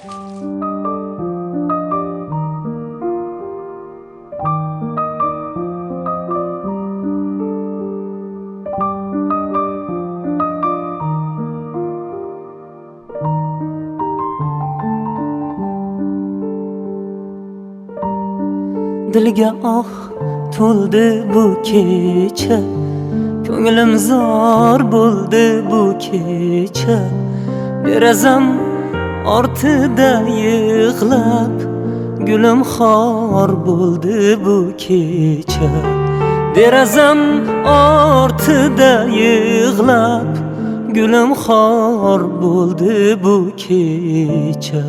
Dilga to'ldi bu kecha, ko'nglim zor bo'ldi bu kecha. Derazam ortida yig'lab, gulim xor bo'ldi bu kecha. Derazam ortida yig'lab, gulim xor bo'ldi bu kecha.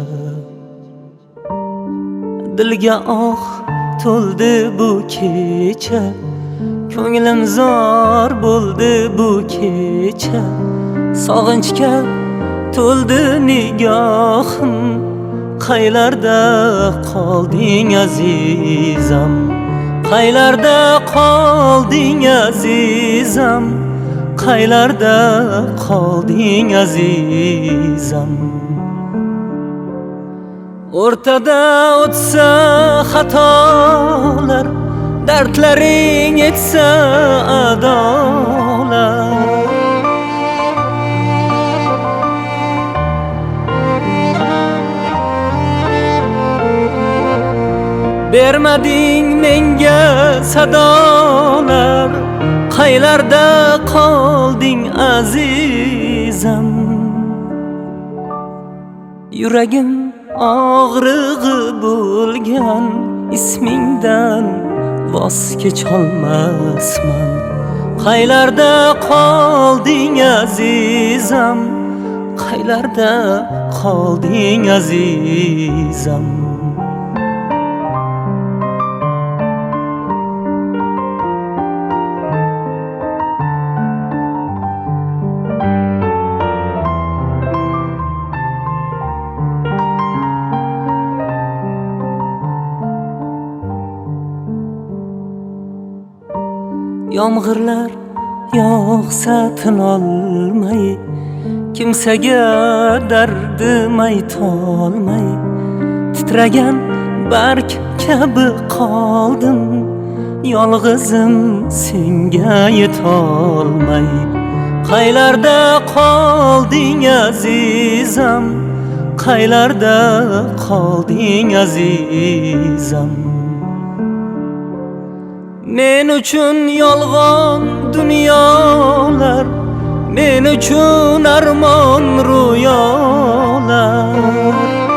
Dilga to'ldi bu kecha, ko'nglim zor bo'ldi bu kecha. Sog'inchga to'ldi nigohim, qaylarda qolding azizam? Qaylarda qolding azizam? Qaylarda qolding azizam? O'rtada o'tsa xatolar, dardlaring etsa adolar. Bermading menga sadolar, qaylarda qolding azizam? Yuragim og'rig'i bo'lgan ismingdan voz kecholmasman. Qaylarda qolding azizam? Qaylarda qolding azizam? Yomg'irlar yog'sa tinolmay, kimsaga dardim aytolmay, titragan barg kabi qoldim, yolg'izim senga yetolmay. Qaylarda qolding azizam? Qaylarda qolding azizam? Men uchun yolg'on dunyolar, men uchun armon ro'yolar.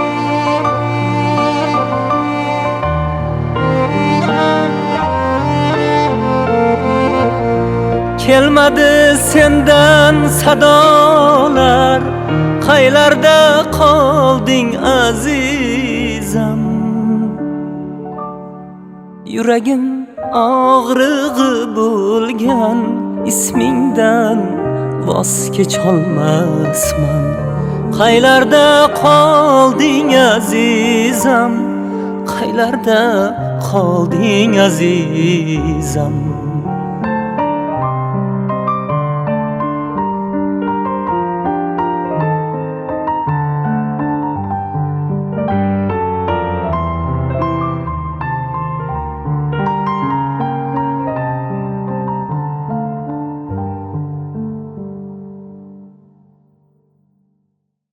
Kelmadi sendan sadolar, qaylarda qolding azizam? Yuragim og'rig'i bo'lgan ismingdan voz kecholmasman. Qaylarda qolding azizam? Qaylarda qolding azizam?